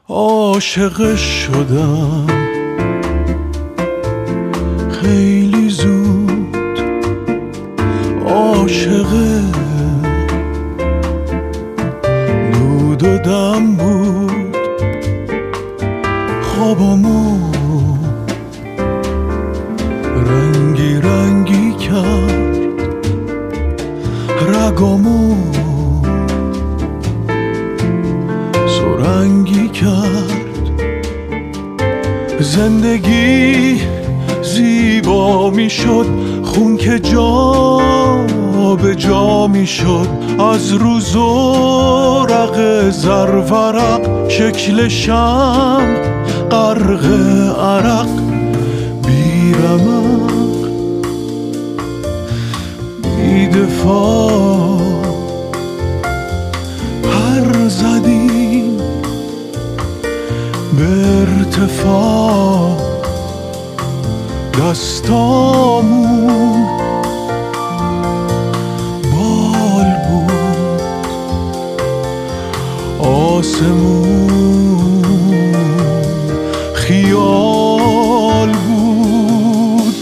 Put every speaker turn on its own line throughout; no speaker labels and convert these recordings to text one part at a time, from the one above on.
عاشقش شدم خیلی زود، عاشق دود و دم بود. خوابامو رنگی رنگی کرد، رگامو سرنگی کرد. زندگی زیبا می شد، خون که جا به جا می شد. از روز ورق زرورق، شکل شمع غرق عرق، بی رمق بی دفاع پر زدیم به ارتفاع. دستامون بال بود، آسمون خیال بود.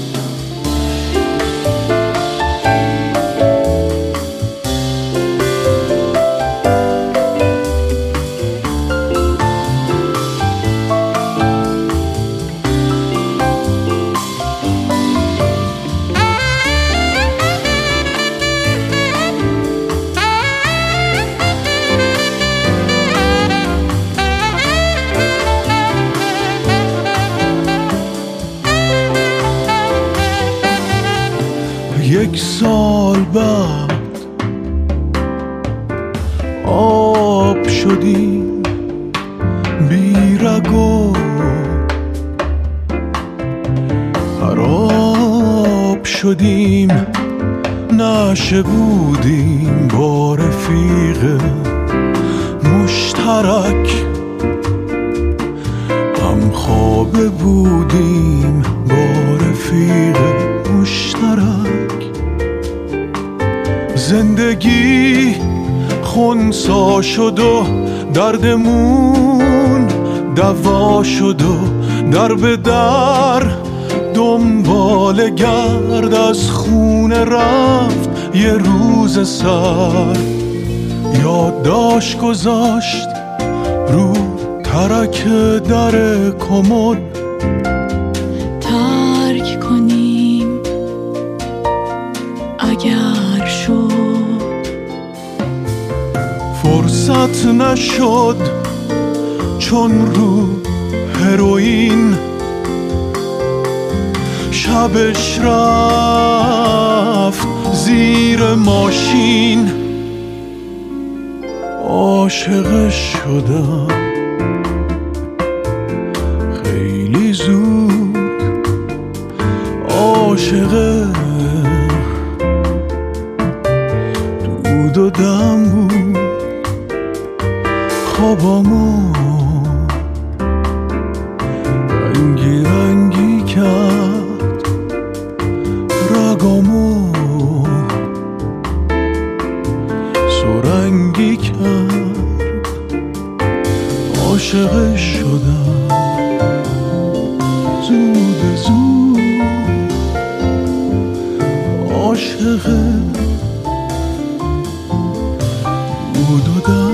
یک سال بعد آب شدیم بی رگ و خراب شدیم. نشه بودیم با رفیق مشترک، هم خوابه بودیم با رفیق مشترک. زندگی خونسا شد و دردمون دوا شد و در به در دنبال گرد. از خونه رفت یه روز سر، یادداشت گذاشت رو ترک در کمد.
ترک کنیم اگر شد،
فرصت نشد چون رو هروئین شبش رفت زیر ماشین. عاشقش شدم خیلی زود، عاشق دود و دم بود. خوابامو رنگی رنگی کرد، رگامو سرنگی کرد. عاشقش شدم زود زود، عاشق دود و دم.